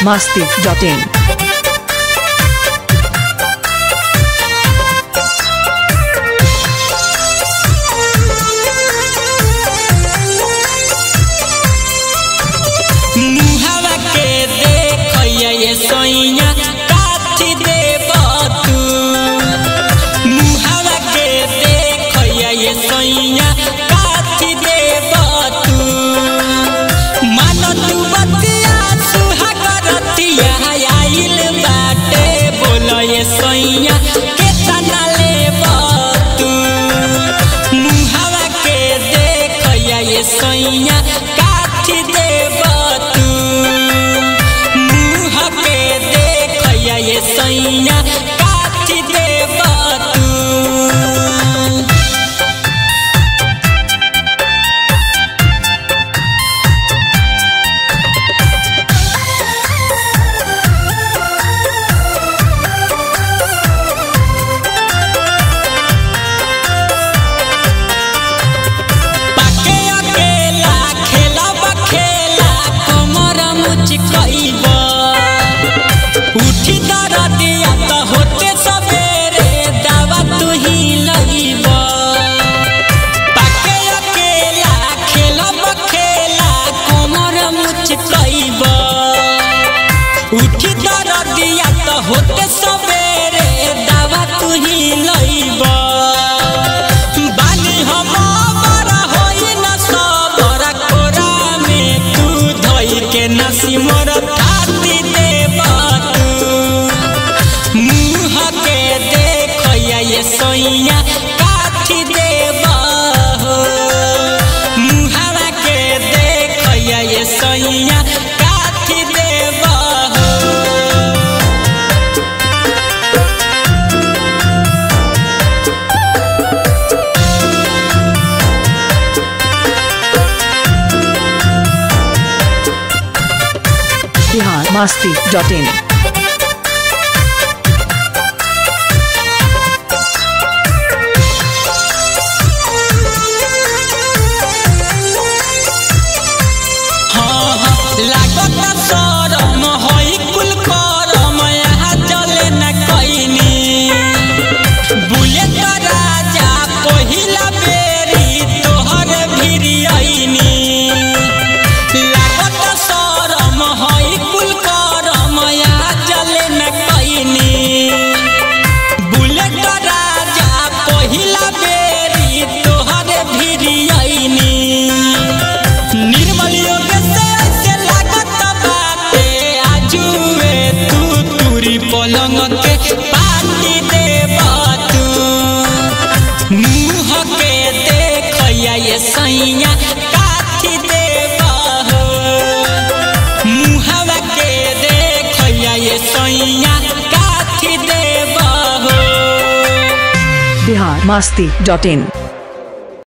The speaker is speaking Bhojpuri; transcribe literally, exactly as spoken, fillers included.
masti dot in. सैया काठी देबा तू मुँह के देखैया ये सैया काठी देबा तू। उठी दरदिया त होते सबेरे दवा तू ही लईबा पाके अकेला खेलब खेला कमर मुचकईबा। उठी दरदिया त होते सबेरे दवा तू ही लईबा बानी हम बड़ा होई न सबर कोरा में तू धई के नसी मोर थाती देबा सैया काठी देबा हो मुहावा के देखैया ये सैया काठी देबा हो। Bihar masti dot in. लागत शरम होई कुल करम यहाँ चले न कईनी बुले त राजा पहिला बेरी तोहर भिरी आईनी। लागत शरम होई कुल करम यहाँ चले न कईनी बुले त राजा पहिला बेरी तोहर भिरी आईनी। निर्मल योग पलंग के पानी देबा तू मुँह के देखैया ये सैया काठी देबा हो मुँहवा के देखैया ये सैया काठी देबा हो। Bihar masti dot in.